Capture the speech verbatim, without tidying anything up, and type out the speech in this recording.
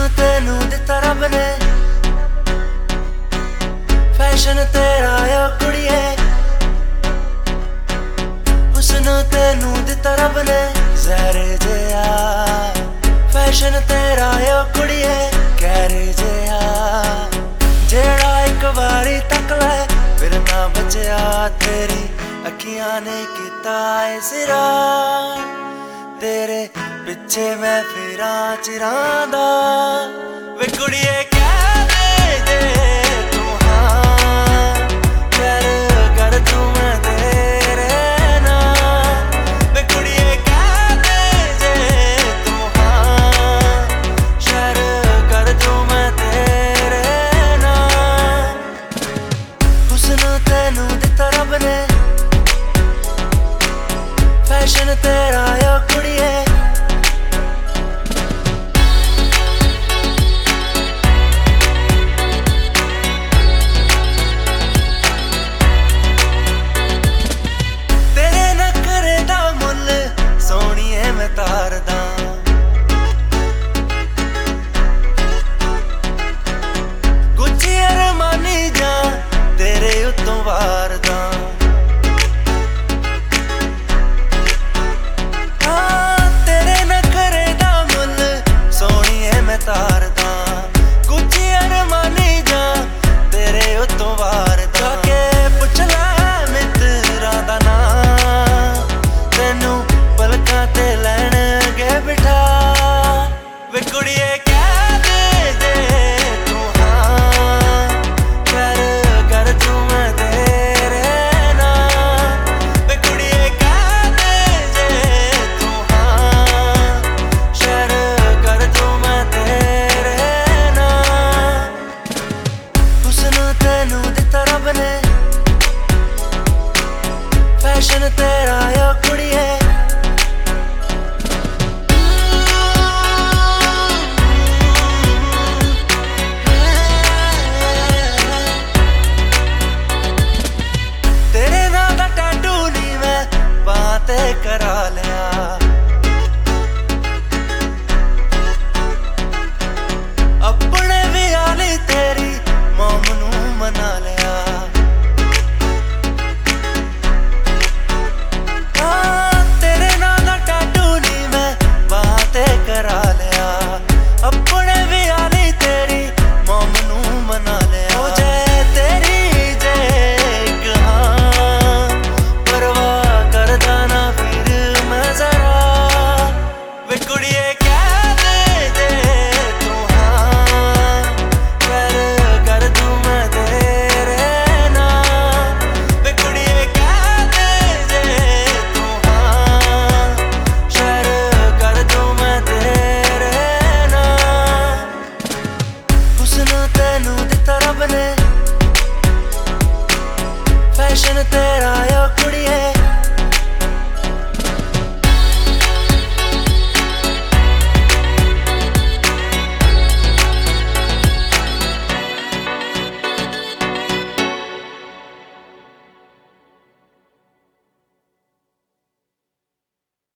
तेनू दिता रब ने फैशन तेरा आ कुड़िए हुस्न तेनू दिता रब ने जहर जिहा फैशन तेरा आ कुड़िए कहर जिहा जेड़ा एक बारी तक लै फिर ना बचया तेरी अखियां ने कीता है सिरा तेरे पिछे मैं फिरा चिरां दा वे कुड़िए कह दे जे तू हाँ कर कर तू मैं तेरे नाल वे कुड़िए कह दे जे तू हाँ शर कर तू मैं तेरे नाल हुस्न तेनू दिता रब ने फैशन तेरा आ कुड़िए